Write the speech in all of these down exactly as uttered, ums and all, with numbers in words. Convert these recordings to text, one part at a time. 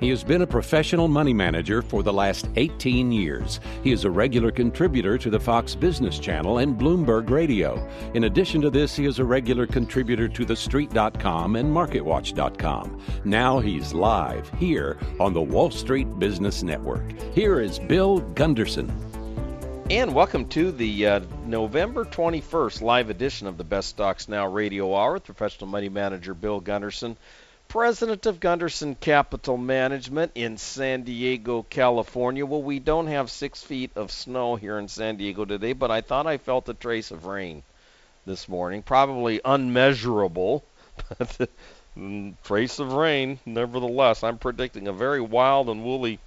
He has been a professional money manager for the last eighteen years. He is a regular contributor to the Fox Business Channel and Bloomberg Radio. In addition to this, he is a regular contributor to the street dot com and market watch dot com. Now he's live here on the Wall Street Business Network. Here is Bill Gunderson. And welcome to the uh, November twenty-first live edition of the Best Stocks Now Radio Hour with professional money manager Bill Gunderson, president of Gunderson Capital Management in San Diego, California. Well, we don't have six feet of snow here in San Diego today, but I thought I felt a trace of rain this morning. Probably unmeasurable, but a trace of rain nevertheless. I'm predicting a very wild and woolly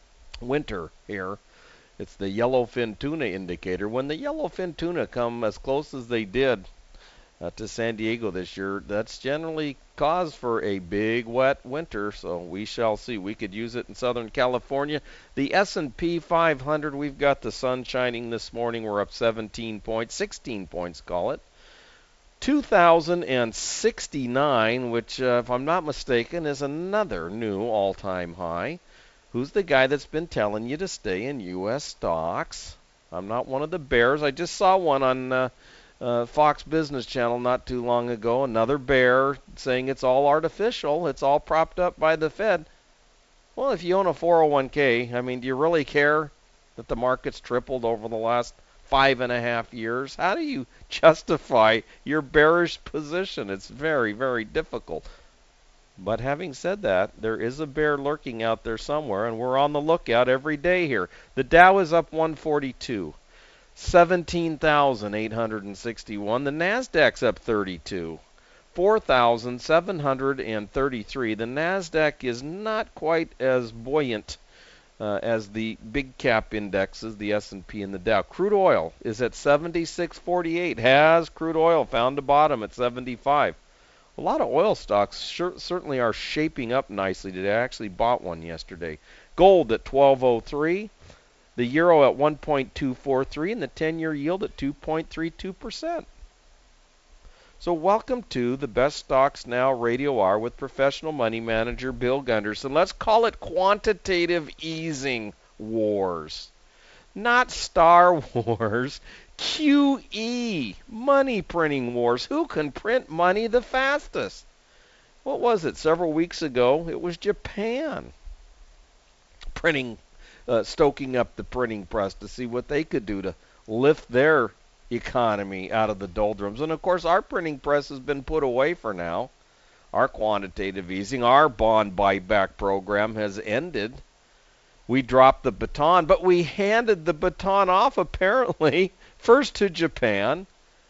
winter here. It's the yellowfin tuna indicator. When the yellowfin tuna come as close as they did uh, to San Diego this year, that's generally cause for a big wet winter, so we shall see. We could use it in Southern California. The S and P five hundred, we've got the sun shining this morning. We're up seventeen points, sixteen points, call it. two thousand sixty-nine, which, uh, if I'm not mistaken, is another new all-time high. Who's the guy that's been telling you to stay in U S stocks? I'm not one of the bears. I just saw one on uh, uh, Fox Business Channel not too long ago. Another bear saying it's all artificial. It's all propped up by the Fed. Well, if you own a four oh one k, I mean, do you really care that the market's tripled over the last five and a half years? How do you justify your bearish position? It's very, very difficult. But having said that, there is a bear lurking out there somewhere, and we're on the lookout every day here. The Dow is up one forty-two, seventeen thousand eight hundred sixty-one. The Nasdaq's up thirty-two, four thousand seven hundred thirty-three. The Nasdaq is not quite as buoyant uh, as the big cap indexes, the S and P and the Dow. Crude oil is at seventy-six forty-eight. Has crude oil found a bottom at seventy-five? A lot of oil stocks sure, certainly are shaping up nicely today. I actually bought one yesterday. Gold at twelve oh three, the euro at one point two four three, and the ten-year yield at two point three two percent. So welcome to the Best Stocks Now Radio Hour with professional money manager Bill Gunderson. Let's call it quantitative easing wars, not Star Wars. Q E, money printing wars. Who can print money the fastest? What was it? Several weeks ago, it was Japan printing, uh, stoking up the printing press to see what they could do to lift their economy out of the doldrums. And of course, our printing press has been put away for now. Our quantitative easing, our bond buyback program has ended. We dropped the baton, but we handed the baton off apparently first to Japan.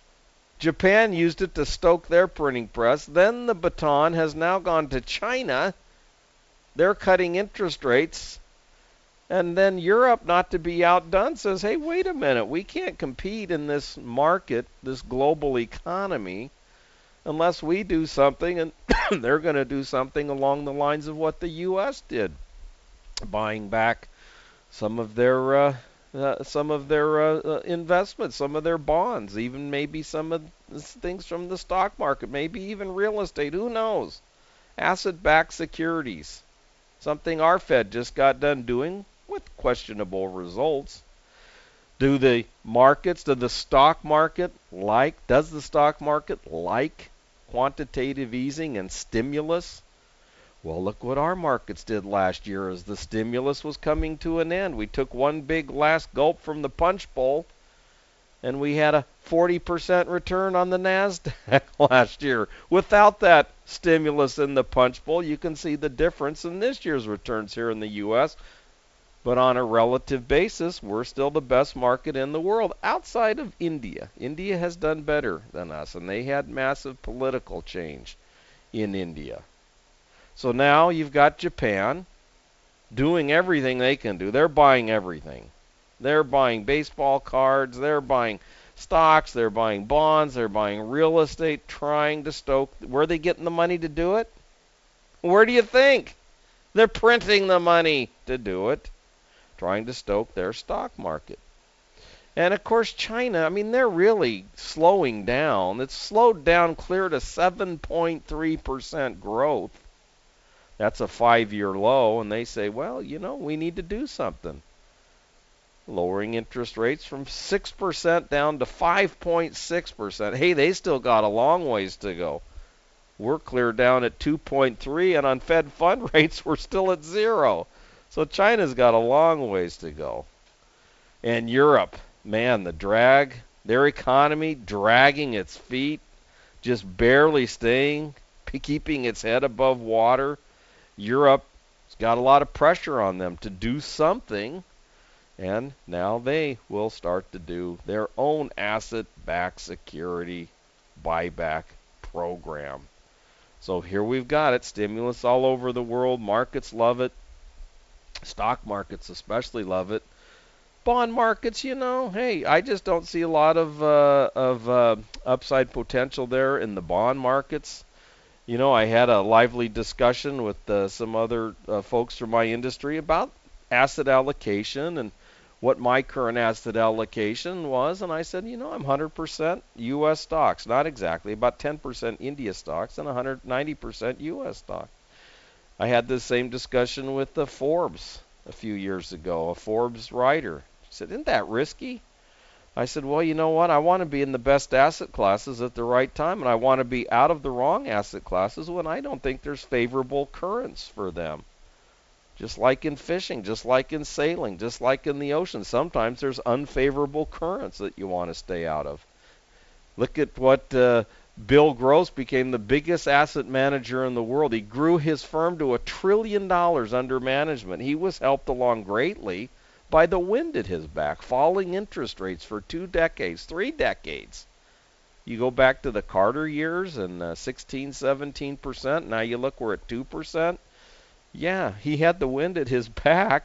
Japan used it to stoke their printing press. Then the baton has now gone to China. They're cutting interest rates. And then Europe, not to be outdone, says, hey, wait a minute. We can't compete in this market, this global economy, unless we do something. And they're going to do something along the lines of what the U S did, buying back some of their uh, Uh, some of their uh, uh, investments, some of their bonds, even maybe some of the things from the stock market, maybe even real estate, who knows? Asset-backed securities, something our Fed just got done doing with questionable results. Do the markets, do the stock market like, does the stock market like quantitative easing and stimulus? Well, look what our markets did last year as the stimulus was coming to an end. We took one big last gulp from the punch bowl, and we had a forty percent return on the NASDAQ last year. Without that stimulus in the punch bowl, you can see the difference in this year's returns here in the U S. But on a relative basis, we're still the best market in the world outside of India. India has done better than us, and they had massive political change in India. So now you've got Japan doing everything they can do. They're buying everything. They're buying baseball cards. They're buying stocks. They're buying bonds. They're buying real estate, trying to stoke. Where are they getting the money to do it? Where do you think? They're printing the money to do it, trying to stoke their stock market. And, of course, China, I mean, they're really slowing down. It's slowed down clear to seven point three percent growth. That's a five-year low, and they say, well, you know, we need to do something. Lowering interest rates from six percent down to five point six percent. Hey, they still got a long ways to go. We're clear down at two point three, and on Fed fund rates, we're still at zero. So China's got a long ways to go. And Europe, man, the drag, their economy dragging its feet, just barely staying, keeping its head above water. Europe's got a lot of pressure on them to do something. And now they will start to do their own asset-backed security buyback program. So here we've got it. Stimulus all over the world. Markets love it. Stock markets especially love it. Bond markets, you know, hey, I just don't see a lot of uh, of uh, upside potential there in the bond markets. You know, I had a lively discussion with uh, some other uh, folks from my industry about asset allocation and what my current asset allocation was, and I said, you know, I'm one hundred percent U S stocks, not exactly, about ten percent India stocks and one hundred ninety percent U S stock. I had the same discussion with the Forbes a few years ago, a Forbes writer. He said, isn't that risky? I said, well, you know what? I want to be in the best asset classes at the right time, and I want to be out of the wrong asset classes when I don't think there's favorable currents for them. Just like in fishing, just like in sailing, just like in the ocean. Sometimes there's unfavorable currents that you want to stay out of. Look at what uh, Bill Gross became the biggest asset manager in the world. He grew his firm to a trillion dollars under management. He was helped along greatly by the wind at his back, falling interest rates for two decades, three decades. You go back to the Carter years and uh, sixteen, seventeen percent. Now you look, we're at two percent. Yeah, he had the wind at his back.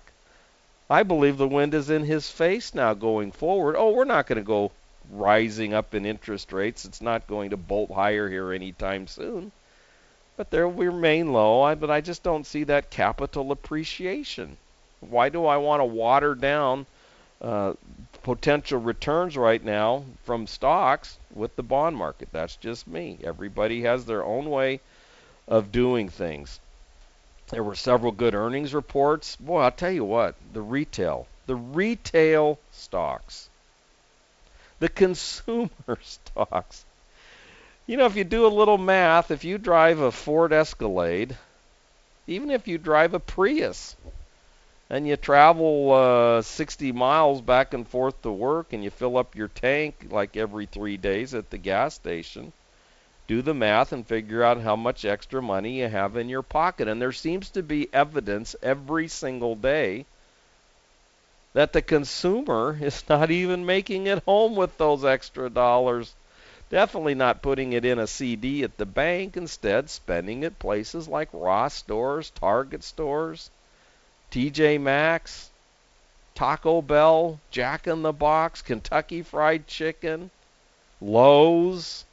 I believe the wind is in his face now going forward. Oh, we're not going to go rising up in interest rates. It's not going to bolt higher here anytime soon. But there will remain low. I, but I just don't see that capital appreciation. Why do I want to water down uh, potential returns right now from stocks with the bond market? That's just me. Everybody has their own way of doing things. There were several good earnings reports. Boy, I'll tell you what, the retail, the retail stocks, the consumer stocks. You know, if you do a little math, if you drive a Ford Escalade, even if you drive a Prius, and you travel uh, sixty miles back and forth to work, and you fill up your tank like every three days at the gas station, do the math and figure out how much extra money you have in your pocket. And there seems to be evidence every single day that the consumer is not even making it home with those extra dollars. Definitely not putting it in a C D at the bank. Instead, spending at places like Ross stores, Target stores, T J Maxx, Taco Bell, Jack in the Box, Kentucky Fried Chicken, Lowe's.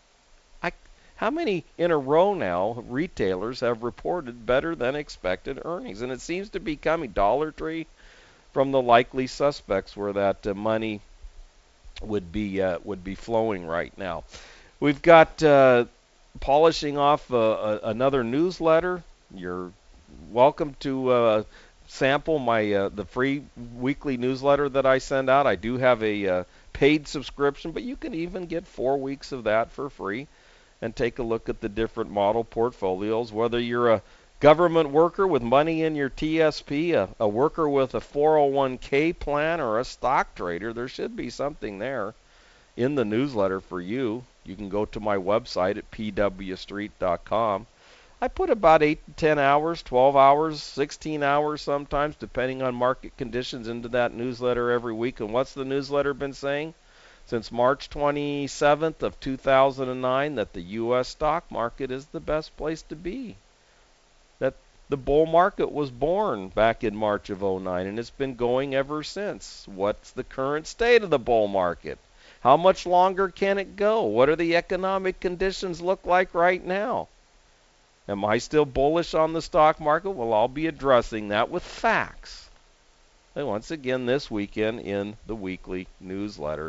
How many in a row now retailers have reported better than expected earnings? And it seems to be coming. Dollar Tree from the likely suspects where that uh, money would be uh, would be flowing right now. We've got uh, polishing off uh, a, another newsletter. You're welcome to uh, sample my uh, the free weekly newsletter that I send out. I do have a uh, paid subscription, but you can even get four weeks of that for free and take a look at the different model portfolios. Whether you're a government worker with money in your T S P, a, a worker with a four oh one k plan, or a stock trader, there should be something there in the newsletter for you. You can go to my website at p w street dot com. I put about eight to ten hours, twelve hours, sixteen hours sometimes, depending on market conditions, into that newsletter every week. And what's the newsletter been saying? Since March twenty-seventh of two thousand nine, that the U S stock market is the best place to be. That the bull market was born back in March of oh nine, and it's been going ever since. What's the current state of the bull market? How much longer can it go? What are the economic conditions look like right now? Am I still bullish on the stock market? Well, I'll be addressing that with facts. And once again this weekend in the weekly newsletter.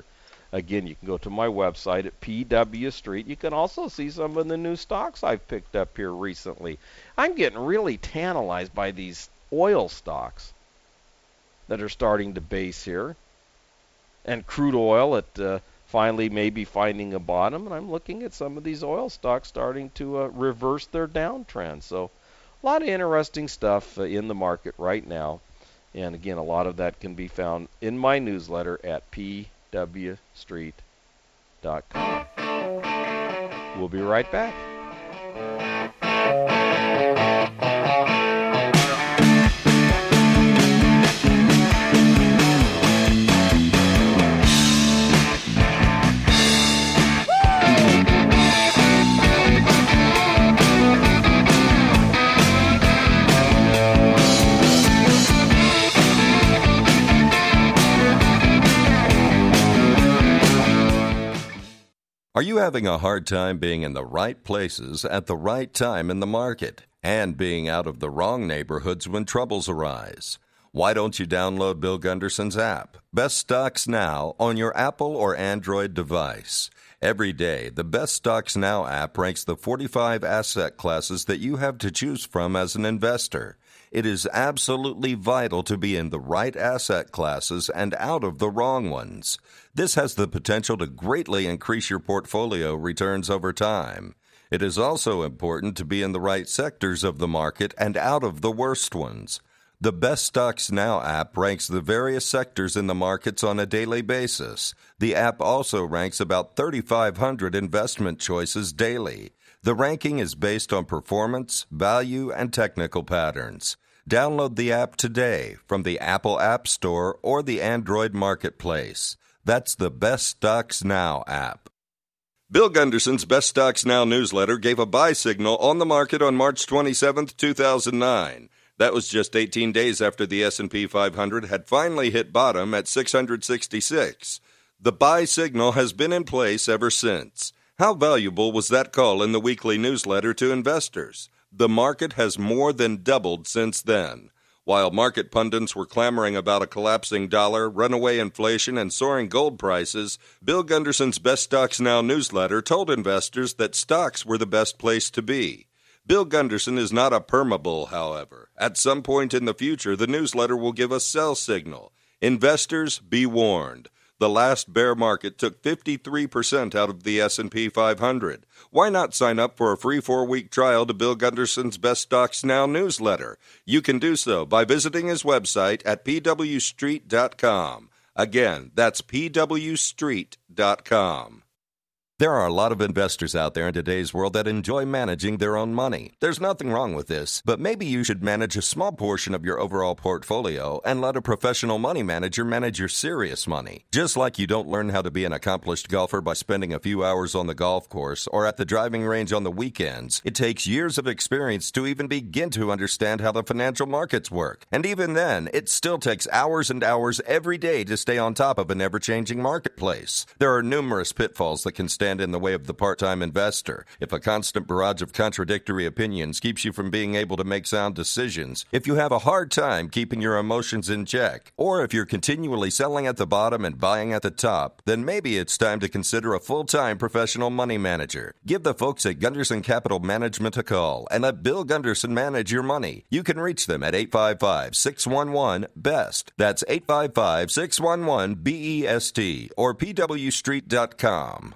Again, you can go to my website at P W Street. You can also see some of the new stocks I've picked up here recently. I'm getting really tantalized by these oil stocks that are starting to base here. And crude oil at uh, finally maybe finding a bottom. And I'm looking at some of these oil stocks starting to uh, reverse their downtrend. So a lot of interesting stuff uh, in the market right now. And again, a lot of that can be found in my newsletter at P W Street dot com. We'll be right back. Are you having a hard time being in the right places at the right time in the market and being out of the wrong neighborhoods when troubles arise? Why don't you download Bill Gunderson's app, Best Stocks Now, on your Apple or Android device? Every day, the Best Stocks Now app ranks the forty-five asset classes that you have to choose from as an investor. It is absolutely vital to be in the right asset classes and out of the wrong ones. This has the potential to greatly increase your portfolio returns over time. It is also important to be in the right sectors of the market and out of the worst ones. The Best Stocks Now app ranks the various sectors in the markets on a daily basis. The app also ranks about thirty-five hundred investment choices daily. The ranking is based on performance, value, and technical patterns. Download the app today from the Apple App Store or the Android Marketplace. That's the Best Stocks Now app. Bill Gunderson's Best Stocks Now newsletter gave a buy signal on the market on March twenty-seventh, two thousand nine. That was just eighteen days after the S and P five hundred had finally hit bottom at six hundred sixty-six. The buy signal has been in place ever since. How valuable was that call in the weekly newsletter to investors? The market has more than doubled since then. While market pundits were clamoring about a collapsing dollar, runaway inflation, and soaring gold prices, Bill Gunderson's Best Stocks Now newsletter told investors that stocks were the best place to be. Bill Gunderson is not a permabull, however. At some point in the future, the newsletter will give a sell signal. Investors, be warned. The last bear market took fifty-three percent out of the S and P five hundred. Why not sign up for a free four-week trial to Bill Gunderson's Best Stocks Now newsletter? You can do so by visiting his website at P W Street dot com. Again, that's P W Street dot com. There are a lot of investors out there in today's world that enjoy managing their own money. There's nothing wrong with this, but maybe you should manage a small portion of your overall portfolio and let a professional money manager manage your serious money. Just like you don't learn how to be an accomplished golfer by spending a few hours on the golf course or at the driving range on the weekends, it takes years of experience to even begin to understand how the financial markets work. And even then, it still takes hours and hours every day to stay on top of an ever-changing marketplace. There are numerous pitfalls that can stand in the way of the part-time investor. If a constant barrage of contradictory opinions keeps you from being able to make sound decisions, if you have a hard time keeping your emotions in check, or if you're continually selling at the bottom and buying at the top, then maybe it's time to consider a full-time professional money manager. Give the folks at Gunderson Capital Management a call and let Bill Gunderson manage your money. You can reach them at eight five five, six one one, B E S T. That's eight five five, six one one, B E S T or P W Street dot com.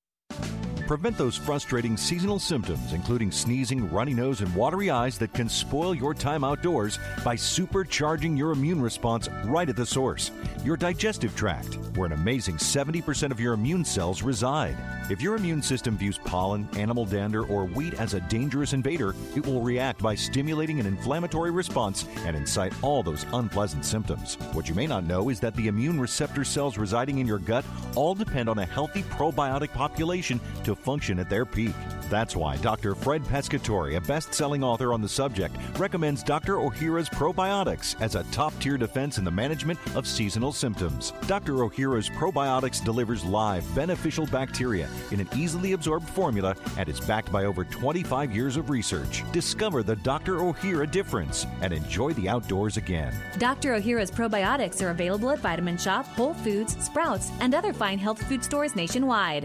Prevent those frustrating seasonal symptoms, including sneezing, runny nose, and watery eyes that can spoil your time outdoors by supercharging your immune response right at the source, your digestive tract, where an amazing seventy percent of your immune cells reside. If your immune system views pollen, animal dander, or wheat as a dangerous invader, it will react by stimulating an inflammatory response and incite all those unpleasant symptoms. What you may not know is that the immune receptor cells residing in your gut all depend on a healthy probiotic population to function at their peak. That's why Doctor Fred Pescatore, a best-selling author on the subject, recommends Doctor Ohhira's Probiotics as a top-tier defense in the management of seasonal symptoms. Doctor Ohhira's Probiotics delivers live, beneficial bacteria in an easily absorbed formula and is backed by over twenty-five years of research. Discover the Doctor Ohhira difference and enjoy the outdoors again. Doctor Ohhira's Probiotics are available at Vitamin Shop, Whole Foods, Sprouts, and other fine health food stores nationwide.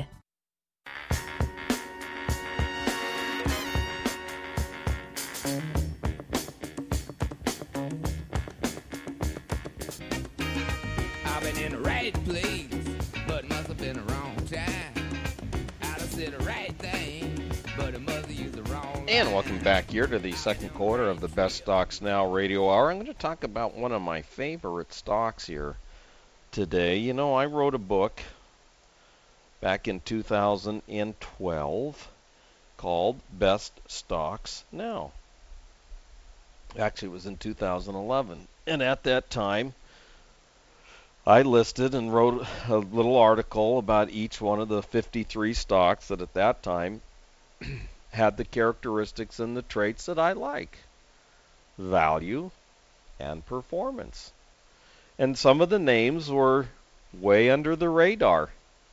I've been in the right place, but must have been the wrong time. I'd have said the right thing, but it must have used the wrong And line. welcome back here to the second quarter of the Best Stocks Now Radio Hour. I'm going to talk about one of my favorite stocks here today. You know, I wrote a book back in two thousand twelve called Best Stocks Now. Actually, it was in two thousand eleven. And at that time, I listed and wrote a little article about each one of the fifty-three stocks that at that time had the characteristics and the traits that I like: value and performance. And some of the names were way under the radar.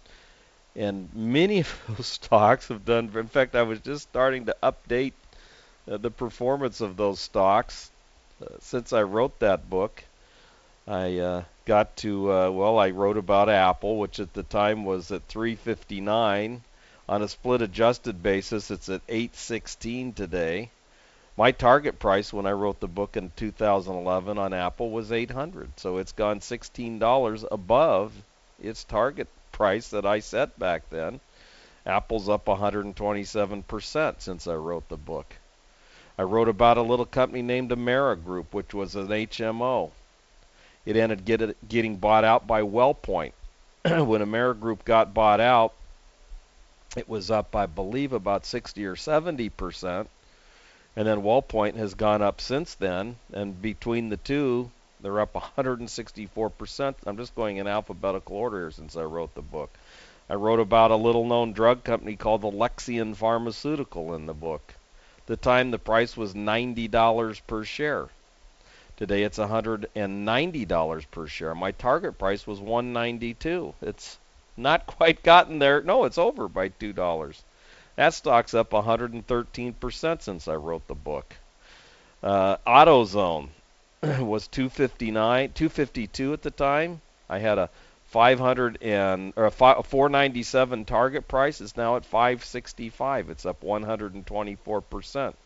And many of those stocks have done, in fact, I was just starting to update uh, the performance of those stocks uh, since I wrote that book. I uh, got to, uh, well, I wrote about Apple, which at the time was at three fifty-nine. On a split adjusted basis, it's at eight sixteen today. My target price when I wrote the book in two thousand eleven on Apple was eight hundred. So it's gone sixteen dollars above its target price that I set back then. Apple's up one hundred twenty-seven percent since I wrote the book. I wrote about a little company named Amerigroup, which was an H M O. It ended get it, getting bought out by WellPoint. When Amerigroup got bought out, it was up, I believe, about sixty or seventy percent. And then WellPoint has gone up since then. And between the two, they're up one hundred sixty-four percent. I'm just going in alphabetical order here since I wrote the book. I wrote about a little-known drug company called Alexion Pharmaceutical in the book. At the time, the price was ninety dollars per share. Today, it's one hundred ninety dollars per share. My target price was one hundred ninety-two dollars. It's not quite gotten there. No, it's over by two dollars. That stock's up one hundred thirteen percent since I wrote the book. Uh, AutoZone was two fifty-nine, two fifty-two at the time. I had a five hundred and or a four ninety-seven target price. It's now at five sixty-five. It's up one hundred twenty-four percent.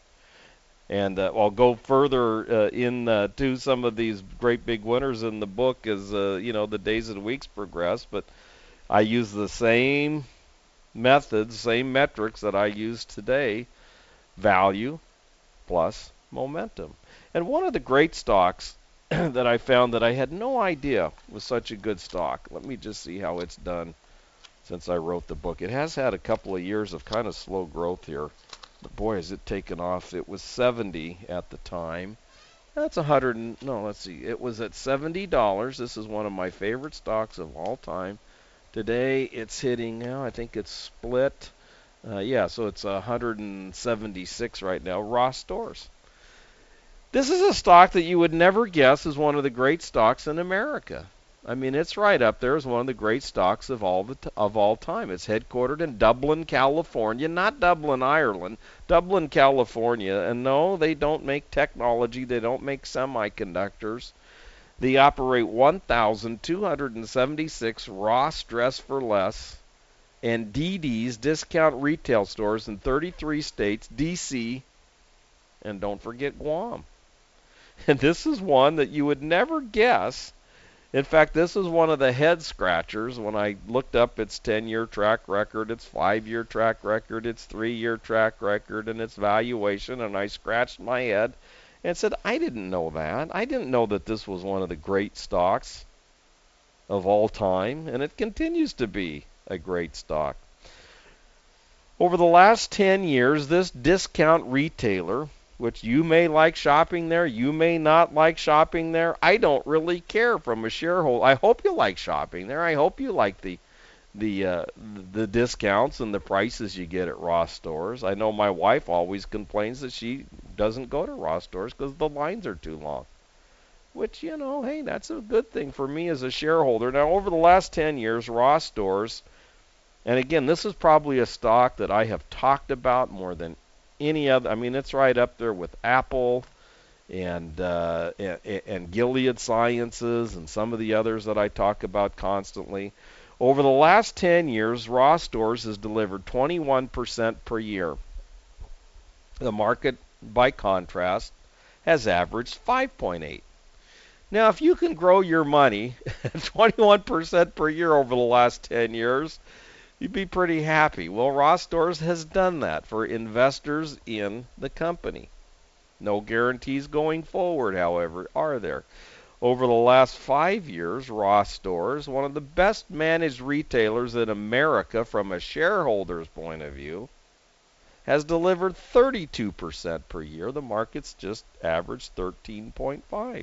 And uh, I'll go further uh, in uh, to some of these great big winners in the book as uh, you know the days and weeks progress. But I use the same methods, same metrics that I use today: value plus momentum. And one of the great stocks that I found that I had no idea was such a good stock. Let me just see how it's done since I wrote the book. It has had a couple of years of kind of slow growth here. But boy, has it taken off. It was seventy at the time. That's one hundred. No, let's see. It was at seventy dollars. This is one of my favorite stocks of all time. Today, it's hitting, now I think it's split. Uh, yeah, so it's one hundred seventy-six right now. Ross Stores. This is a stock that you would never guess is one of the great stocks in America. I mean, it's right up there as one of the great stocks of all the t- of all time. It's headquartered in Dublin, California, not Dublin, Ireland, Dublin, California. And no, they don't make technology. They don't make semiconductors. They operate one thousand two hundred seventy-six Ross Dress for Less and D D's discount retail stores in thirty-three states, D C, and don't forget Guam. And this is one that you would never guess. In fact, this is one of the head scratchers when I looked up its ten-year track record, its five-year track record, its three-year track record, and its valuation, and I scratched my head and said, I didn't know that. I didn't know that this was one of the great stocks of all time, and it continues to be a great stock. Over the last ten years, this discount retailer, which you may like shopping there, you may not like shopping there. I don't really care from a shareholder. I hope you like shopping there. I hope you like the the uh, the discounts and the prices you get at Ross stores. I know my wife always complains that she doesn't go to Ross stores because the lines are too long. Which, you know, hey, that's a good thing for me as a shareholder. Now, over the last ten years, Ross stores, and again, this is probably a stock that I have talked about more than any other. I mean, it's right up there with Apple and uh, and, and Gilead Sciences and some of the others that I talk about constantly. Over the last ten years, Ross stores has delivered twenty-one percent per year. The market, by contrast, has averaged five point eight. Now, if you can grow your money at twenty-one percent per year over the last ten years, you'd be pretty happy. Well, Ross Stores has done that for investors in the company. No guarantees going forward, however, are there? Over the last five years, Ross Stores, one of the best managed retailers in America from a shareholder's point of view, has delivered thirty-two percent per year. The market's just averaged thirteen point five.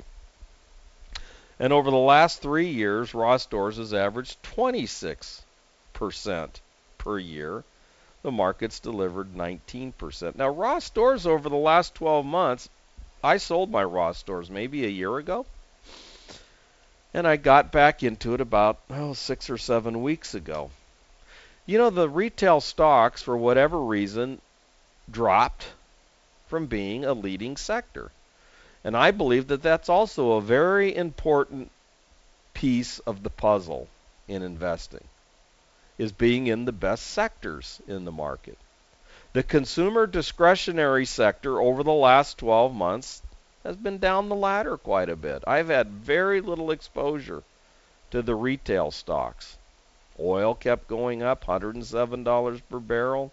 And over the last three years, Ross Stores has averaged twenty-six percent per year. The market's delivered nineteen percent. Now, Ross Stores over the last twelve months, I sold my Ross Stores maybe a year ago. And I got back into it about oh, six or seven weeks ago. You know, the retail stocks, for whatever reason, dropped from being a leading sector. And I believe that that's also a very important piece of the puzzle in investing, is being in the best sectors in the market. The consumer discretionary sector over the last twelve months has been down the ladder quite a bit. I've had very little exposure to the retail stocks. Oil kept going up, one hundred seven dollars per barrel.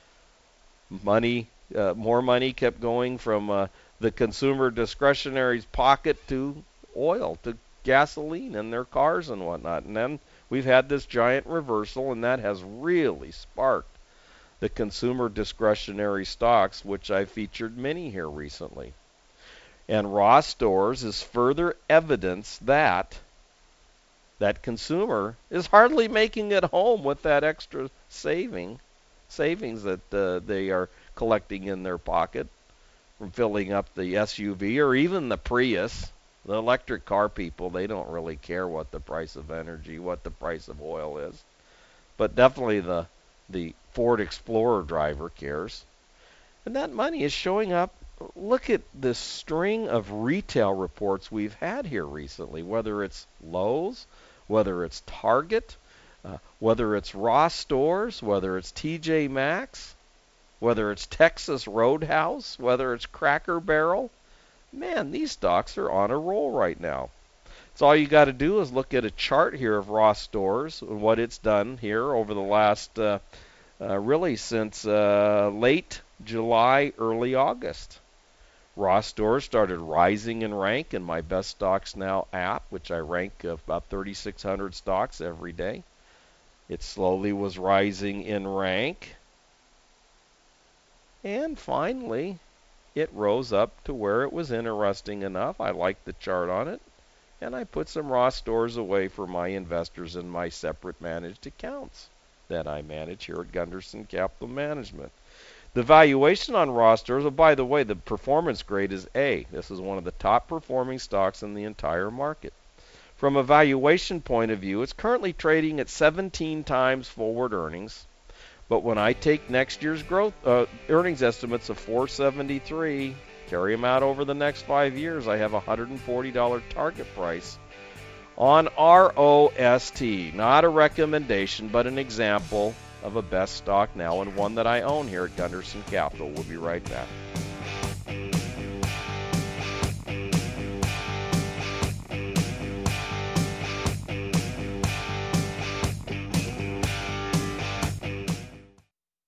Money, uh, more money kept going from uh, the consumer discretionary's pocket to oil, to gasoline in their cars and whatnot. And then we've had this giant reversal, and that has really sparked the consumer discretionary stocks, which I featured many here recently. And Ross Stores is further evidence that that consumer is hardly making it home with that extra saving, savings that uh, they are collecting in their pocket from filling up the S U V or even the Prius. The electric car people, they don't really care what the price of energy, what the price of oil is. But definitely the the Ford Explorer driver cares. And that money is showing up. Look at this string of retail reports we've had here recently, whether it's Lowe's, whether it's Target, uh, whether it's Ross Stores, whether it's T J Maxx, whether it's Texas Roadhouse, whether it's Cracker Barrel. Man, these stocks are on a roll right now. So all you got to do is look at a chart here of Ross Stores and what it's done here over the last, uh, uh, really since uh, late July, early August. Ross Stores started rising in rank in my Best Stocks Now app, which I rank about thirty-six hundred stocks every day. It slowly was rising in rank. And finally, it rose up to where it was interesting enough. I liked the chart on it. And I put some Ross Stores away for my investors in my separate managed accounts that I manage here at Gunderson Capital Management. The valuation on Ross Stores, oh, by the way, the performance grade is A. This is one of the top performing stocks in the entire market. From a valuation point of view, it's currently trading at seventeen times forward earnings. But when I take next year's growth uh, earnings estimates of four seventy-three, carry them out over the next five years, I have a one hundred forty dollars target price on R O S T. Not a recommendation, but an example of a best stock now, and one that I own here at Gunderson Capital. We'll be right back.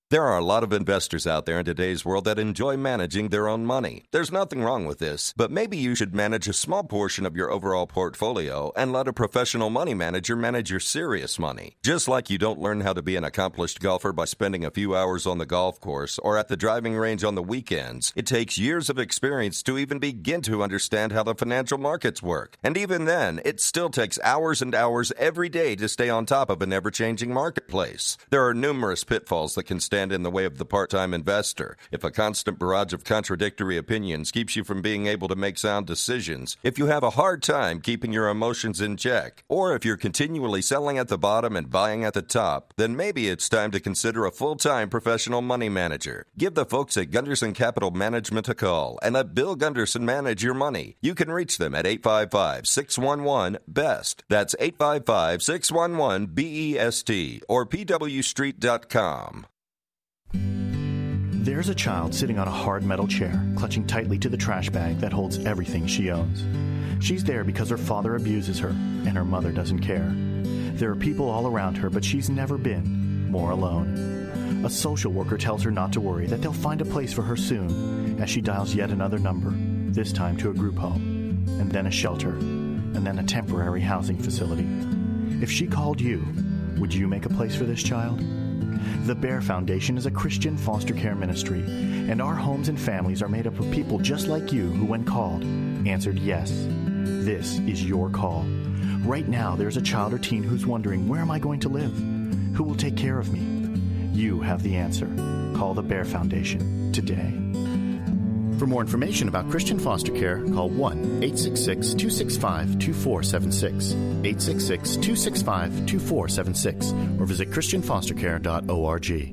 There are a lot of investors out there in today's world that enjoy managing their own money. There's nothing wrong with this, but maybe you should manage a small portion of your overall portfolio and let a professional money manager manage your serious money. Just like you don't learn how to be an accomplished golfer by spending a few hours on the golf course or at the driving range on the weekends, it takes years of experience to even begin to understand how the financial markets work. And even then, it still takes hours and hours every day to stay on top of an ever-changing marketplace. There are numerous pitfalls that can stand in the way of the part-time investor. If a constant barrage of contradictory opinions keeps you from being able to make sound decisions, if you have a hard time keeping your emotions in check, or if you're continually selling at the bottom and buying at the top, then maybe it's time to consider a full-time professional money manager. Give the folks at Gunderson Capital Management a call and let Bill Gunderson manage your money. You can reach them at eight five five, six one one, B E S T. That's eight five five, six one one, B E S T or P W street dot com. There's a child sitting on a hard metal chair, clutching tightly to the trash bag that holds everything she owns. She's there because her father abuses her, and her mother doesn't care. There are people all around her, but she's never been more alone. A social worker tells her not to worry, that they'll find a place for her soon, as she dials yet another number, this time to a group home, and then a shelter, and then a temporary housing facility. If she called you, would you make a place for this child? The Bear Foundation is a Christian foster care ministry, and our homes and families are made up of people just like you who, when called, answered yes. This is your call. Right now, there's a child or teen who's wondering, where am I going to live? Who will take care of me? You have the answer. Call the Bear Foundation today. For more information about Christian foster care, call one eight six six, two six five, two four seven six, eight six six, two six five, two four seven six, or visit christian foster care dot org.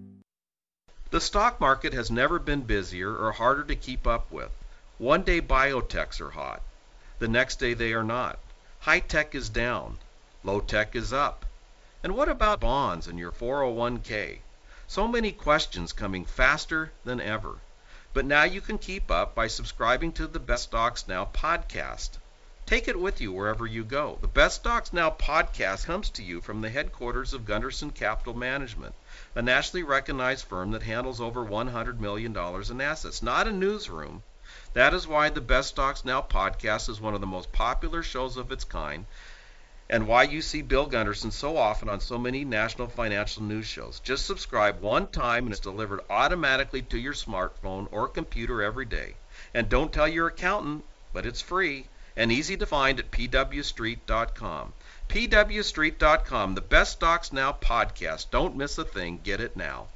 The stock market has never been busier or harder to keep up with. One day biotechs are hot. The next day they are not. High tech is down. Low tech is up. And what about bonds and your four oh one k? So many questions coming faster than ever. But now you can keep up by subscribing to the Best Stocks Now podcast. Take it with you wherever you go. The Best Stocks Now podcast comes to you from the headquarters of Gunderson Capital Management, a nationally recognized firm that handles over one hundred million dollars in assets, not a newsroom. That is why the Best Stocks Now podcast is one of the most popular shows of its kind, and why you see Bill Gunderson so often on so many national financial news shows. Just subscribe one time and it's delivered automatically to your smartphone or computer every day. And don't tell your accountant, but it's free and easy to find at P W street dot com. P W street dot com, the Best Stocks Now podcast. Don't miss a thing. Get it now.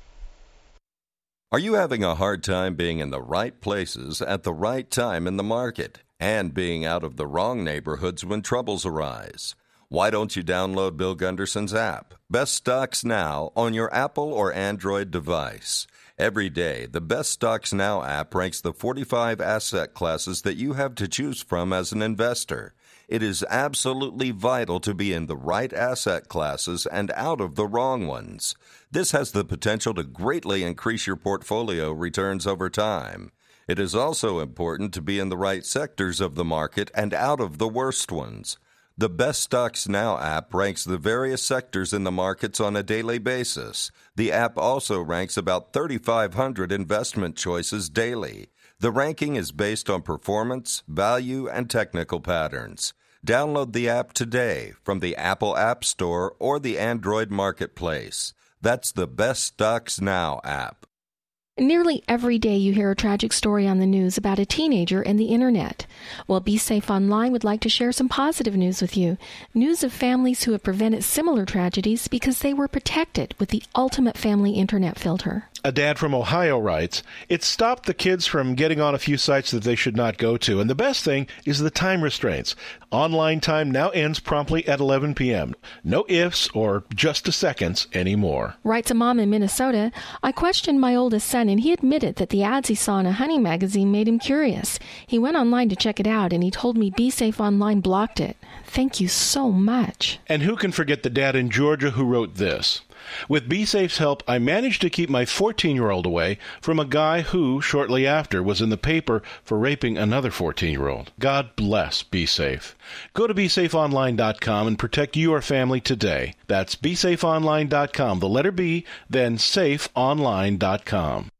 Are you having a hard time being in the right places at the right time in the market and being out of the wrong neighborhoods when troubles arise? Why don't you download Bill Gunderson's app, Best Stocks Now, on your Apple or Android device? Every day, the Best Stocks Now app ranks the forty-five asset classes that you have to choose from as an investor. It is absolutely vital to be in the right asset classes and out of the wrong ones. This has the potential to greatly increase your portfolio returns over time. It is also important to be in the right sectors of the market and out of the worst ones. The Best Stocks Now app ranks the various sectors in the markets on a daily basis. The app also ranks about thirty-five hundred investment choices daily. The ranking is based on performance, value, and technical patterns. Download the app today from the Apple App Store or the Android Marketplace. That's the Best Stocks Now app. Nearly every day you hear a tragic story on the news about a teenager and the internet. Well, Be Safe Online would like to share some positive news with you. News of families who have prevented similar tragedies because they were protected with the ultimate family internet filter. A dad from Ohio writes, "It stopped the kids from getting on a few sites that they should not go to. And the best thing is the time restraints. Online time now ends promptly at eleven p.m. No ifs or just a seconds anymore." Writes a mom in Minnesota, "I questioned my oldest son and he admitted that the ads he saw in a hunting magazine made him curious. He went online to check it out and he told me Be Safe Online blocked it. Thank you so much." And who can forget the dad in Georgia who wrote this? With BeSafe's help, I managed to keep my fourteen-year-old away from a guy who, shortly after, was in the paper for raping another fourteen-year-old. God bless BeSafe. Go to be safe online dot com and protect your family today. That's be safe online dot com, the letter B, then safe online dot com.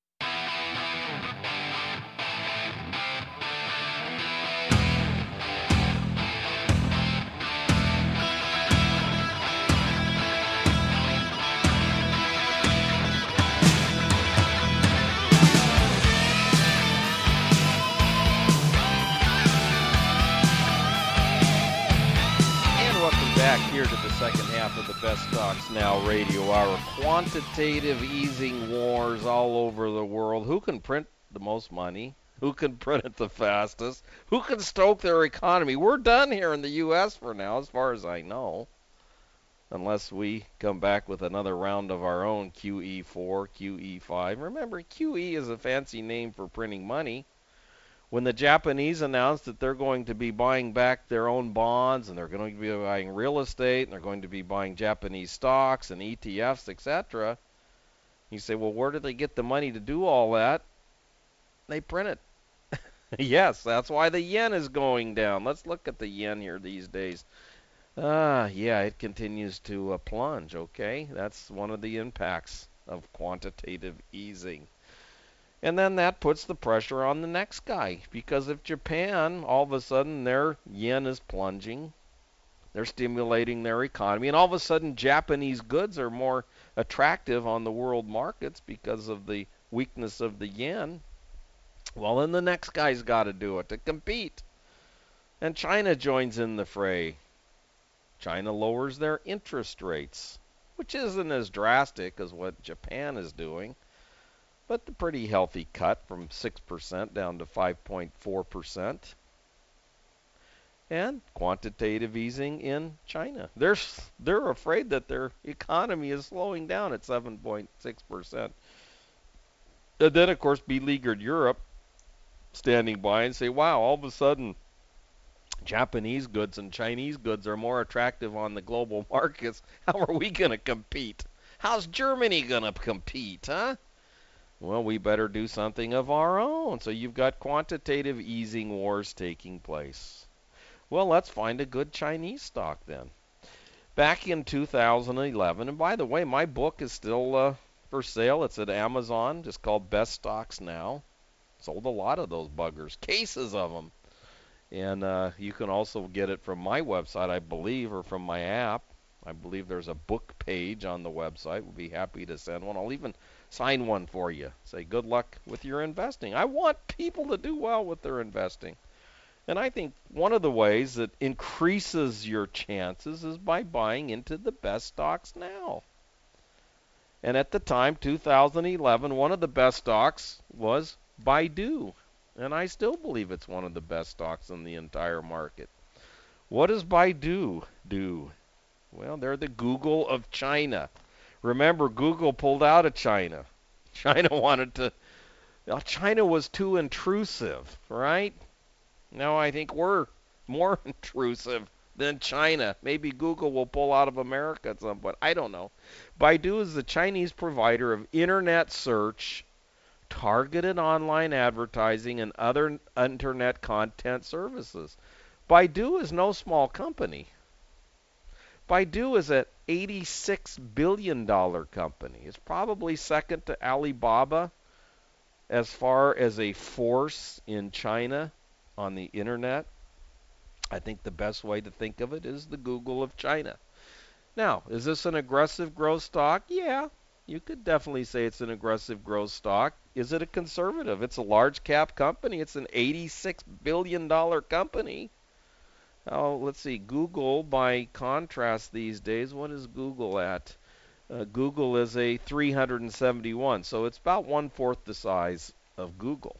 Here to the second half of the Best Stocks Now Radio Hour. Quantitative easing wars all over the world. Who can print the most money? Who can print it the fastest? Who can stoke their economy? We're done here in the U S for now, as far as I know. Unless we come back with another round of our own Q E four, Q E five. Remember, Q E is a fancy name for printing money. When the Japanese announced that they're going to be buying back their own bonds and they're going to be buying real estate and they're going to be buying Japanese stocks and E T Fs, et cetera, you say, well, where did they get the money to do all that? They print it. Yes, that's why the yen is going down. Let's look at the yen here these days. Ah, yeah, it continues to uh, plunge, okay? That's one of the impacts of quantitative easing. And then that puts the pressure on the next guy, because if Japan, all of a sudden their yen is plunging, they're stimulating their economy, and all of a sudden Japanese goods are more attractive on the world markets because of the weakness of the yen, well, then the next guy's got to do it to compete. And China joins in the fray. China lowers their interest rates, which isn't as drastic as what Japan is doing, but a pretty healthy cut from six percent down to five point four percent. And quantitative easing in China. They're, they're afraid that their economy is slowing down at seven point six percent. And then, of course, beleaguered Europe standing by and say, wow, all of a sudden Japanese goods and Chinese goods are more attractive on the global markets. How are we going to compete? How's Germany going to compete, huh? Well, we better do something of our own. So you've got quantitative easing wars taking place. Well, let's find a good Chinese stock then. Back in two thousand eleven, and by the way, my book is still uh, for sale. It's at Amazon, just called Best Stocks Now. Sold a lot of those buggers, cases of them. And uh, you can also get it from my website, I believe, or from my app. I believe there's a book page on the website. We'll be happy to send one. I'll even sign one for you. Say good luck with your investing. I want people to do well with their investing. And I think one of the ways that increases your chances is by buying into the best stocks now. And at the time, two thousand eleven, one of the best stocks was Baidu. And I still believe it's one of the best stocks in the entire market. What does Baidu do? Well, they're the Google of China. Remember, Google pulled out of China. China wanted to... Well, China was too intrusive, right? Now I think we're more intrusive than China. Maybe Google will pull out of America at some point. I don't know. Baidu is the Chinese provider of internet search, targeted online advertising, and other internet content services. Baidu is no small company. Baidu is an eighty-six billion dollars company. It's probably second to Alibaba as far as a force in China on the internet. I think the best way to think of it is the Google of China. Now, is this an aggressive growth stock? Yeah, you could definitely say it's an aggressive growth stock. Is it a conservative? It's a large cap company. It's an eighty-six billion dollars company. Oh, let's see. Google, by contrast these days, what is Google at? Uh, Google is a three hundred seventy-one, so it's about one-fourth the size of Google.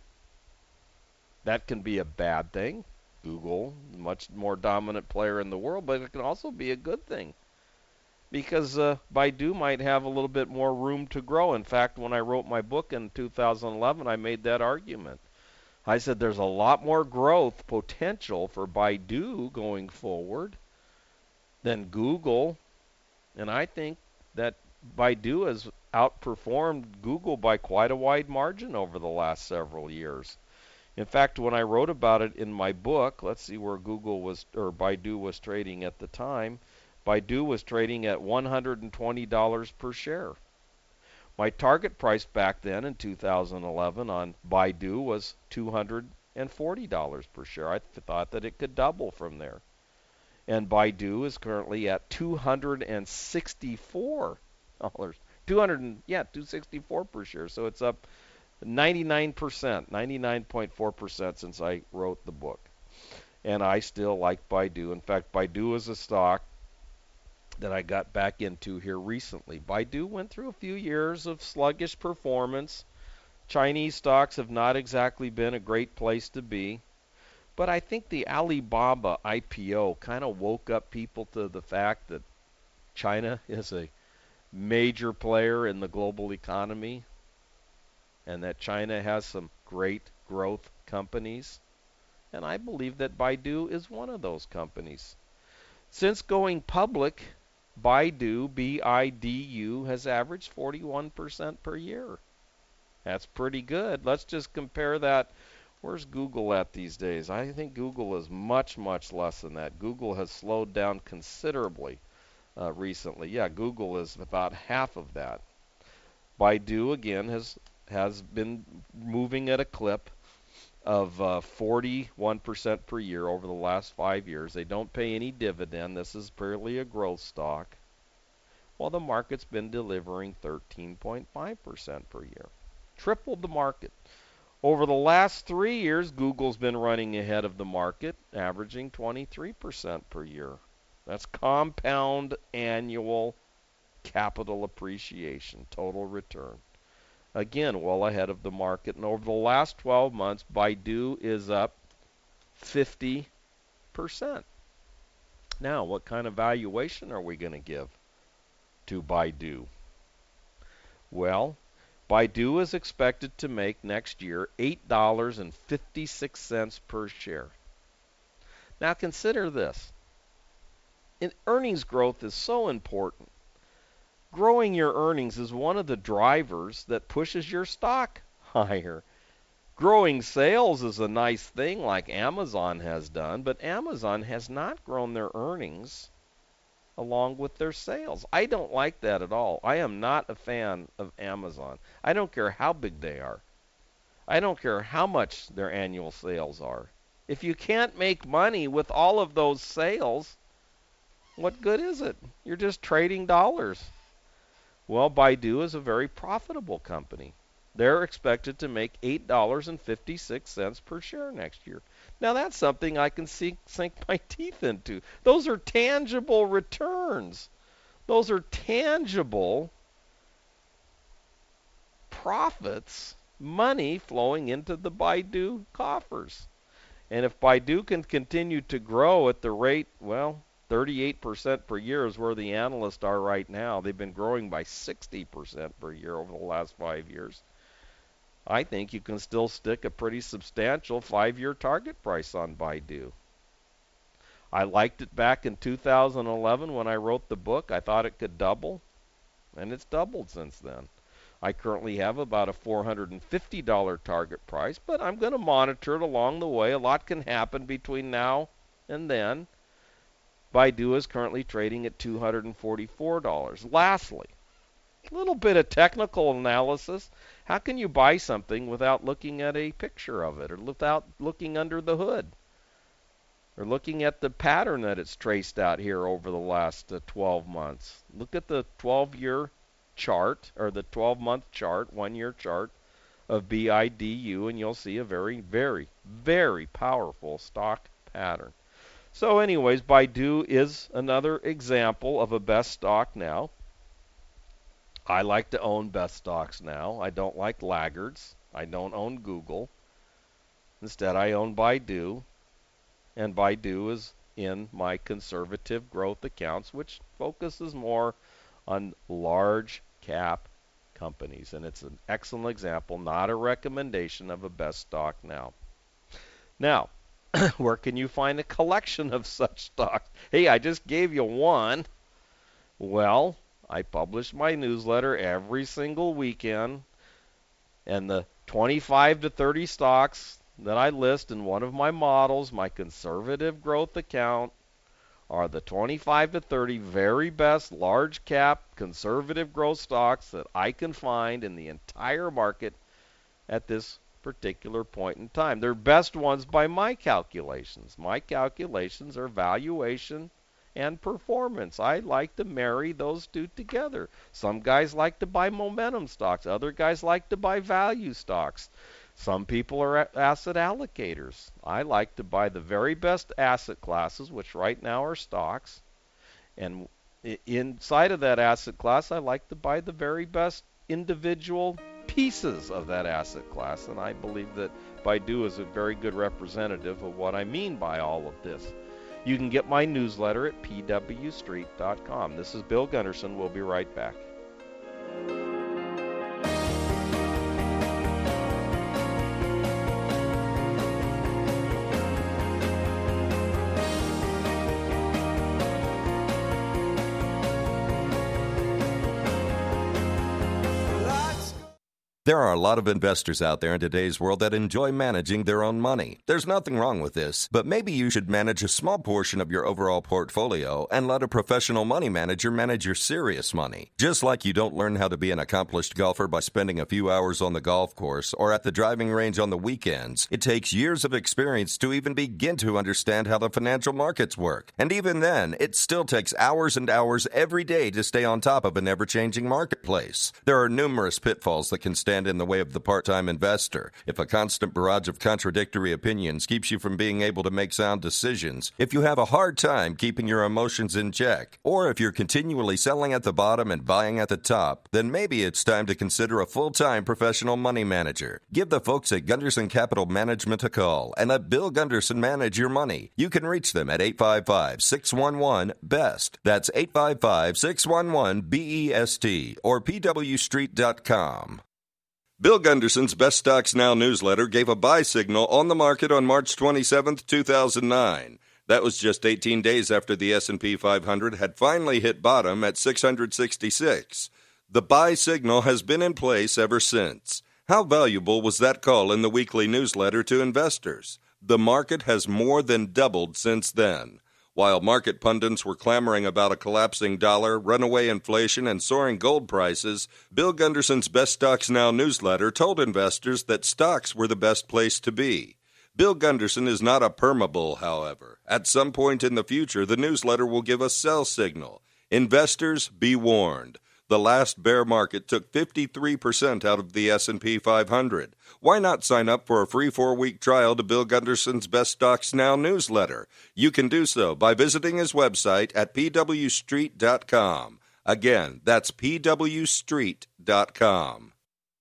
That can be a bad thing. Google, much more dominant player in the world, but it can also be a good thing. Because uh, Baidu might have a little bit more room to grow. In fact, when I wrote my book in two thousand eleven, I made that argument. I said there's a lot more growth potential for Baidu going forward than Google. And I think that Baidu has outperformed Google by quite a wide margin over the last several years. In fact, when I wrote about it in my book, let's see where Google was, or Baidu was trading at the time. Baidu was trading at one hundred twenty dollars per share. My target price back then in two thousand eleven on Baidu was two hundred forty dollars per share. I th- thought that it could double from there. And Baidu is currently at two hundred sixty-four dollars. two hundred, yeah, two hundred sixty-four per share. So it's up ninety-nine percent, ninety-nine point four percent since I wrote the book. And I still like Baidu. In fact, Baidu is a stock that I got back into here recently. Baidu went through a few years of sluggish performance. Chinese stocks have not exactly been a great place to be. But I think the Alibaba I P O kind of woke up people to the fact that China is a major player in the global economy, and that China has some great growth companies. And I believe that Baidu is one of those companies. Since going public, Baidu, B I D U, has averaged forty-one percent per year. That's pretty good. Let's just compare that. Where's Google at these days? I think Google is much, much less than that. Google has slowed down considerably uh, recently. Yeah, Google is about half of that. Baidu, again, has has been moving at a clip of uh, forty-one percent per year over the last five years. They don't pay any dividend. This is purely a growth stock. While the market's been delivering thirteen point five percent per year. Tripled the market. Over the last three years, Google's been running ahead of the market, averaging twenty-three percent per year. That's compound annual capital appreciation, total return. Again, well ahead of the market. And over the last twelve months, Baidu is up fifty percent. Now, what kind of valuation are we going to give to Baidu? Well, Baidu is expected to make next year eight dollars and fifty-six cents per share. Now consider this. In earnings growth is so important. Growing your earnings is one of the drivers that pushes your stock higher. Growing sales is a nice thing like Amazon has done, but Amazon has not grown their earnings along with their sales. I don't like that at all. I am not a fan of Amazon. I don't care how big they are. I don't care how much their annual sales are. If you can't make money with all of those sales, what good is it? You're just trading dollars. Well, Baidu is a very profitable company. They're expected to make eight dollars and fifty-six cents per share next year. Now, that's something I can sink, sink my teeth into. Those are tangible returns. Those are tangible profits, money flowing into the Baidu coffers. And if Baidu can continue to grow at the rate, well, thirty-eight percent per year is where the analysts are right now. They've been growing by sixty percent per year over the last five years. I think you can still stick a pretty substantial five-year target price on Baidu. I liked it back in two thousand eleven when I wrote the book. I thought it could double, and it's doubled since then. I currently have about a four hundred fifty dollars target price, but I'm going to monitor it along the way. A lot can happen between now and then. Baidu is currently trading at two hundred forty-four dollars. Lastly, a little bit of technical analysis. How can you buy something without looking at a picture of it, or without looking under the hood, or looking at the pattern that it's traced out here over the last uh, twelve months? Look at the twelve-year chart, or the twelve-month chart, one-year chart of B I D U, and you'll see a very, very, very powerful stock pattern. So anyways, Baidu is another example of a best stock now. I like to own best stocks now. I don't like laggards. I don't own Google. Instead, I own Baidu. And Baidu is in my conservative growth accounts, which focuses more on large cap companies. And it's an excellent example, not a recommendation of a best stock now. Now, where can you find a collection of such stocks? Hey, I just gave you one. Well, I publish my newsletter every single weekend, and the twenty-five to thirty stocks that I list in one of my models, my conservative growth account, are the twenty-five to thirty very best large cap conservative growth stocks that I can find in the entire market at this particular point in time. They're best ones by my calculations. My calculations are valuation and performance. I like to marry those two together. Some guys like to buy momentum stocks. Other guys like to buy value stocks. Some people are asset allocators. I like to buy the very best asset classes, which right now are stocks. And inside of that asset class, I like to buy the very best individual pieces of that asset class. And I believe that Baidu is a very good representative of what I mean by all of this. You can get my newsletter at p w street dot com. This is Bill Gunderson. We'll be right back. There are a lot of investors out there in today's world that enjoy managing their own money. There's nothing wrong with this, but maybe you should manage a small portion of your overall portfolio and let a professional money manager manage your serious money. Just like you don't learn how to be an accomplished golfer by spending a few hours on the golf course or at the driving range on the weekends, it takes years of experience to even begin to understand how the financial markets work. And even then, it still takes hours and hours every day to stay on top of an ever-changing marketplace. There are numerous pitfalls that can stand in the way of the part-time investor. If a constant barrage of contradictory opinions keeps you from being able to make sound decisions, if you have a hard time keeping your emotions in check, or if you're continually selling at the bottom and buying at the top, then maybe it's time to consider a full-time professional money manager. Give the folks at Gunderson Capital Management a call and let Bill Gunderson manage your money. You can reach them at eight five five, six one one, B E S T. That's eight five five, six one one, B E S T or p w street dot com. Bill Gunderson's Best Stocks Now newsletter gave a buy signal on the market on March twenty-seventh, two thousand nine. That was just eighteen days after the S and P five hundred had finally hit bottom at six hundred sixty-six. The buy signal has been in place ever since. How valuable was that call in the weekly newsletter to investors? The market has more than doubled since then. While market pundits were clamoring about a collapsing dollar, runaway inflation, and soaring gold prices, Bill Gunderson's Best Stocks Now newsletter told investors that stocks were the best place to be. Bill Gunderson is not a permabull, however. At some point in the future, the newsletter will give a sell signal. Investors, be warned. The last bear market took fifty-three percent out of the S and P five hundred. Why not sign up for a free four-week trial to Bill Gunderson's Best Stocks Now newsletter? You can do so by visiting his website at p w street dot com. Again, that's p w street dot com.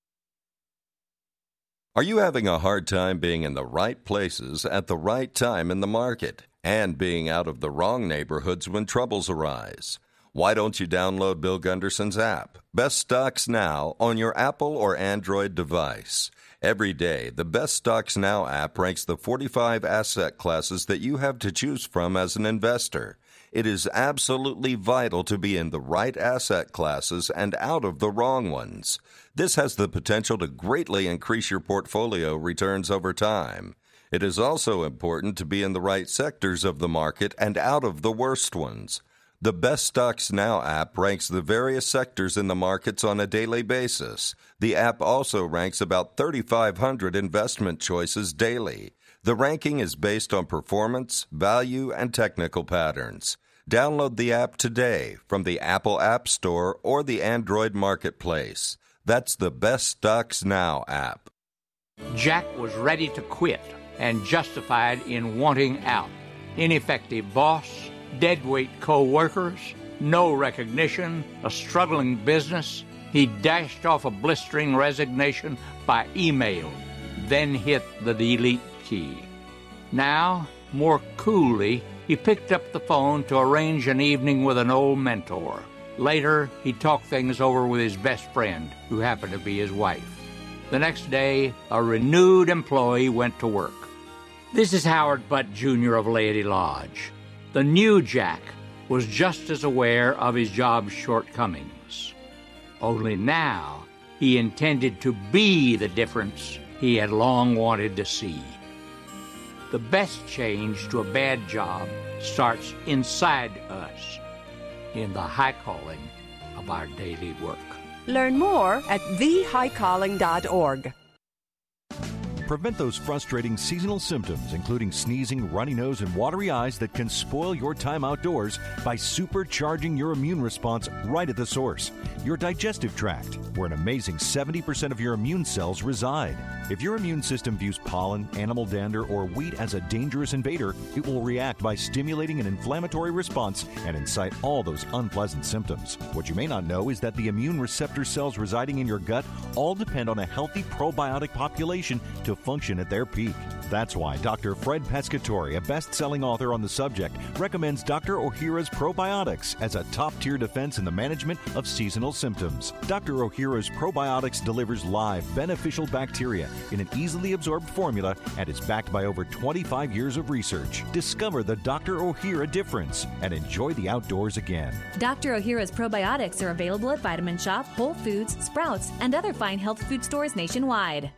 Are you having a hard time being in the right places at the right time in the market and being out of the wrong neighborhoods when troubles arise? Why don't you download Bill Gunderson's app, Best Stocks Now, on your Apple or Android device? Every day, the Best Stocks Now app ranks the forty-five asset classes that you have to choose from as an investor. It is absolutely vital to be in the right asset classes and out of the wrong ones. This has the potential to greatly increase your portfolio returns over time. It is also important to be in the right sectors of the market and out of the worst ones. The Best Stocks Now app ranks the various sectors in the markets on a daily basis. The app also ranks about thirty-five hundred investment choices daily. The ranking is based on performance, value, and technical patterns. Download the app today from the Apple App Store or the Android Marketplace. That's the Best Stocks Now app. Jack was ready to quit and justified in wanting out. Ineffective boss, deadweight co-workers, no recognition, a struggling business. He dashed off a blistering resignation by email, then hit the delete key. Now, more coolly, he picked up the phone to arrange an evening with an old mentor. Later, he talked things over with his best friend, who happened to be his wife. The next day, a renewed employee went to work. This is Howard Butt, Junior of Laity Lodge. The new Jack was just as aware of his job's shortcomings. Only now he intended to be the difference he had long wanted to see. The best change to a bad job starts inside us, in the high calling of our daily work. Learn more at the high calling dot org. Prevent those frustrating seasonal symptoms, including sneezing, runny nose, and watery eyes that can spoil your time outdoors by supercharging your immune response right at the source, your digestive tract, where an amazing seventy percent of your immune cells reside. If your immune system views pollen, animal dander, or wheat as a dangerous invader, it will react by stimulating an inflammatory response and incite all those unpleasant symptoms. What you may not know is that the immune receptor cells residing in your gut all depend on a healthy probiotic population to function at their peak. That's why Doctor Fred Pescatore, a best-selling author on the subject, recommends Doctor Ohhira's Probiotics as a top-tier defense in the management of seasonal symptoms. Doctor Ohhira's Probiotics delivers live, beneficial bacteria in an easily absorbed formula and is backed by over twenty-five years of research. Discover the Doctor Ohhira difference and enjoy the outdoors again. Doctor Ohhira's Probiotics are available at Vitamin Shop, Whole Foods, Sprouts, and other fine health food stores nationwide.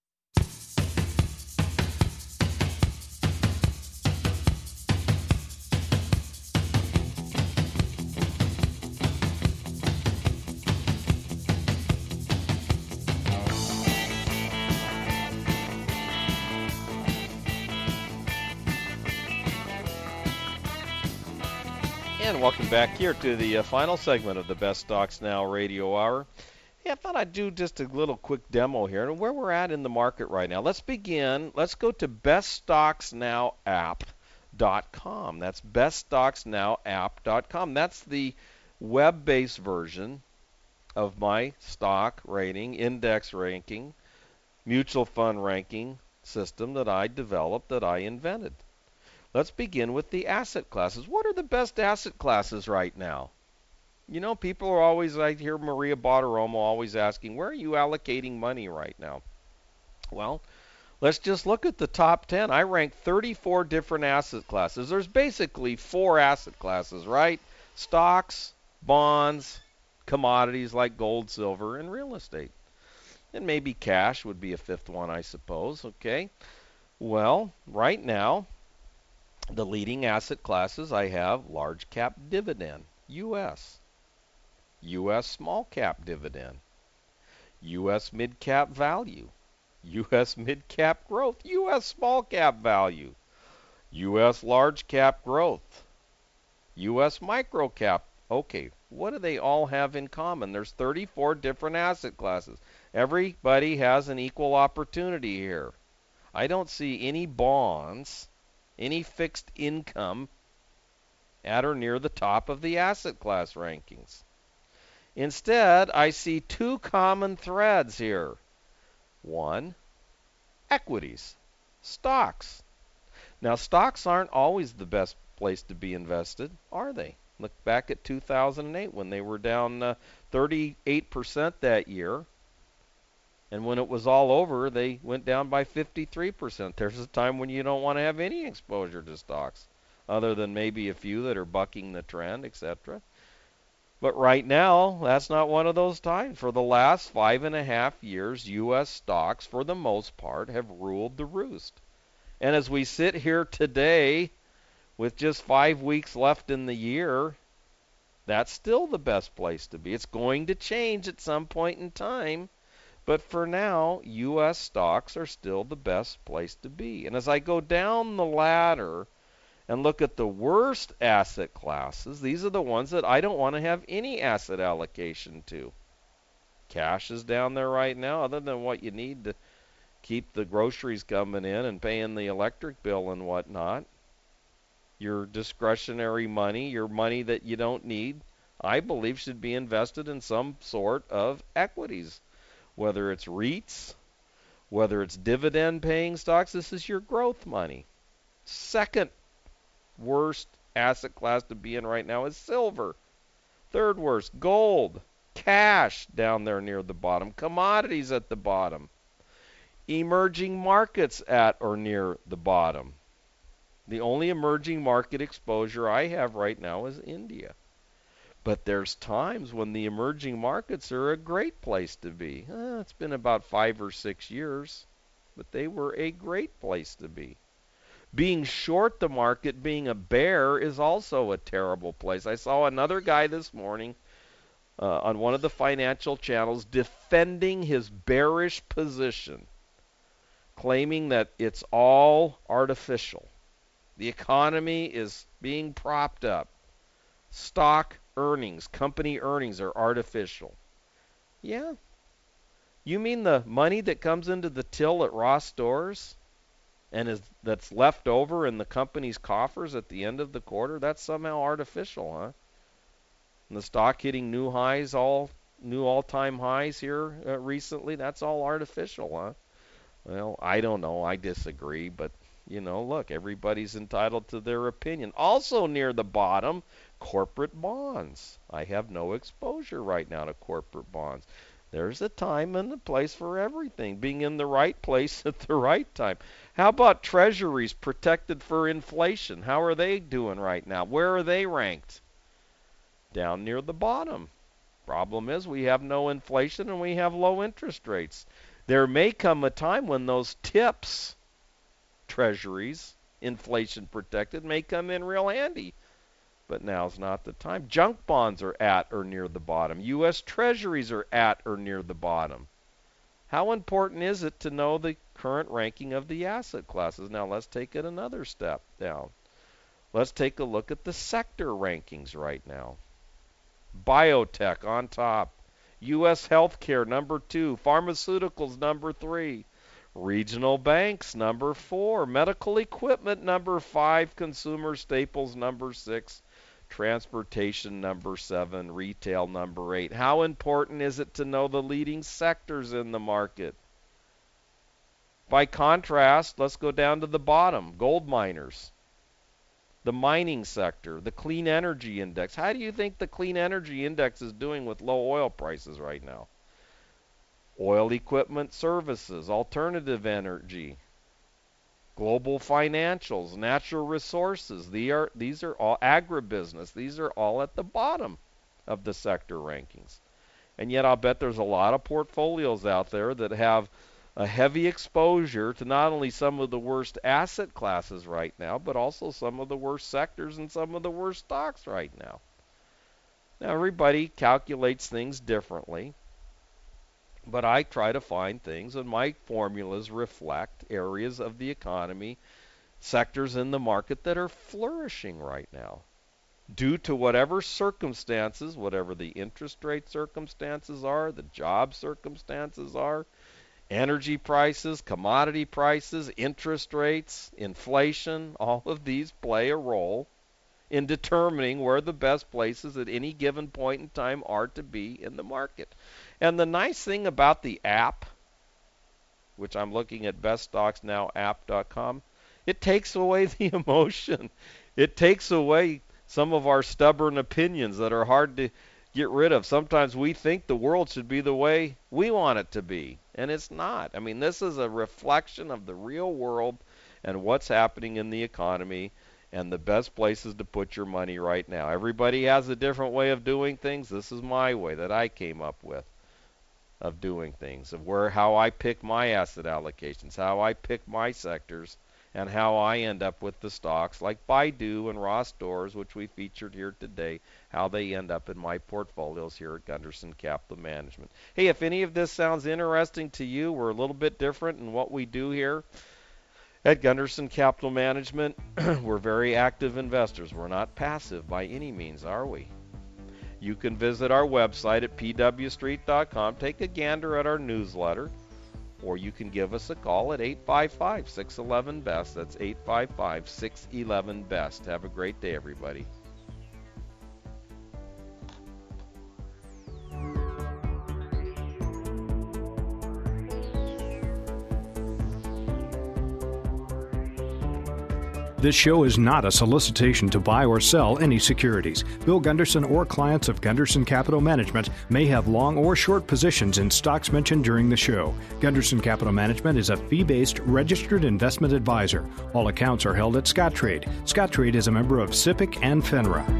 And welcome back here to the uh, final segment of the Best Stocks Now Radio Hour. Yeah, I thought I'd do just a little quick demo here and where we're at in the market right now. Let's begin. Let's go to best stocks now app dot com. That's best stocks now app dot com. That's the web-based version of my stock rating, index ranking, mutual fund ranking system that I developed, that I invented. Let's begin with the asset classes. What are the best asset classes right now? You know, people are always, I hear Maria Bartiromo always asking, where are you allocating money right now? Well, let's just look at the top ten. I rank thirty-four different asset classes. There's basically four asset classes, right? Stocks, bonds, commodities like gold, silver, and real estate. And maybe cash would be a fifth one, I suppose, okay? Well, right now, the leading asset classes I have large cap dividend, U S, U S small cap dividend, U S mid cap value, U S mid cap growth, U S small cap value, U S large cap growth, U S micro cap. Okay, what do they all have in common? There's thirty-four different asset classes. Everybody has an equal opportunity here. I don't see any bonds, any fixed income at or near the top of the asset class rankings. Instead, I see two common threads here. One, equities, stocks. Now, stocks aren't always the best place to be invested, are they? Look back at two thousand eight when they were down uh, thirty-eight percent that year. And when it was all over, they went down by fifty-three percent. There's a time when you don't want to have any exposure to stocks, other than maybe a few that are bucking the trend, et cetera. But right now, that's not one of those times. For the last five and a half years, U S stocks, for the most part, have ruled the roost. And as we sit here today, with just five weeks left in the year, that's still the best place to be. It's going to change at some point in time. But for now, U S stocks are still the best place to be. And as I go down the ladder and look at the worst asset classes, these are the ones that I don't want to have any asset allocation to. Cash is down there right now, other than what you need to keep the groceries coming in and paying the electric bill and whatnot. Your discretionary money, your money that you don't need, I believe should be invested in some sort of equities. Whether it's REITs, whether it's dividend-paying stocks, this is your growth money. Second worst asset class to be in right now is silver. Third worst, gold. Cash down there near the bottom. Commodities at the bottom. Emerging markets at or near the bottom. The only emerging market exposure I have right now is India. But there's times when the emerging markets are a great place to be. Eh, it's been about five or six years, but they were a great place to be. Being short the market, being a bear, is also a terrible place. I saw another guy this morning uh, on one of the financial channels defending his bearish position, claiming that it's all artificial. The economy is being propped up. Stock earnings, company earnings are artificial. Yeah. You mean the money that comes into the till at Ross Stores and is that's left over in the company's coffers at the end of the quarter, that's somehow artificial, huh? And the stock hitting new highs, all new all-time highs here uh, recently, that's all artificial, huh? Well, I don't know. I disagree, but you know, look, everybody's entitled to their opinion. Also near the bottom, corporate bonds. I have no exposure right now to corporate bonds. There's a time and a place for everything, being in the right place at the right time. How about treasuries protected for inflation? How are they doing right now? Where are they ranked? Down near the bottom. Problem is we have no inflation and we have low interest rates. There may come a time when those tips, treasuries, inflation protected, may come in real handy. But now's not the time. Junk bonds are at or near the bottom. U S treasuries are at or near the bottom. How important is it to know the current ranking of the asset classes? Now let's take it another step down. Let's take a look at the sector rankings right now. Biotech on top. U S healthcare number two. Pharmaceuticals number three. Regional banks number four. Medical equipment number five. Consumer staples number six. Transportation number seven. Retail number eight. How important is it to know the leading sectors in the market? By contrast, let's go down to the bottom. Gold miners. The mining sector. The clean energy index. How do you think the clean energy index is doing with low oil prices right now? Oil equipment services. Alternative energy. Global financials, natural resources. These are, these are all agribusiness. These are all at the bottom of the sector rankings. And yet I'll bet there's a lot of portfolios out there that have a heavy exposure to not only some of the worst asset classes right now, but also some of the worst sectors and some of the worst stocks right now. Now everybody calculates things differently. But I try to find things, and my formulas reflect areas of the economy, sectors in the market that are flourishing right now. Due to whatever circumstances, whatever the interest rate circumstances are, the job circumstances are, energy prices, commodity prices, interest rates, inflation, all of these play a role in determining where the best places at any given point in time are to be in the market. And the nice thing about the app, which I'm looking at best stocks now app dot com, it takes away the emotion. It takes away some of our stubborn opinions that are hard to get rid of. Sometimes we think the world should be the way we want it to be, and it's not. I mean, this is a reflection of the real world and what's happening in the economy and the best places to put your money right now. Everybody has a different way of doing things. This is my way that I came up with of doing things, of where how I pick my asset allocations, how I pick my sectors, and how I end up with the stocks like Baidu and Ross Stores, which we featured here today, how they end up in my portfolios here at Gunderson Capital Management. Hey, if any of this sounds interesting to you, we're a little bit different in what we do here at Gunderson Capital Management. We're very active investors. We're not passive by any means, are we? You can visit our website at p w street dot com, take a gander at our newsletter, or you can give us a call at eight five five, six one one, B E S T. That's eight five five, six one one, B E S T. Have a great day, everybody. This show is not a solicitation to buy or sell any securities. Bill Gunderson or clients of Gunderson Capital Management may have long or short positions in stocks mentioned during the show. Gunderson Capital Management is a fee-based registered investment advisor. All accounts are held at Scottrade. Scottrade is a member of SIPC and FINRA.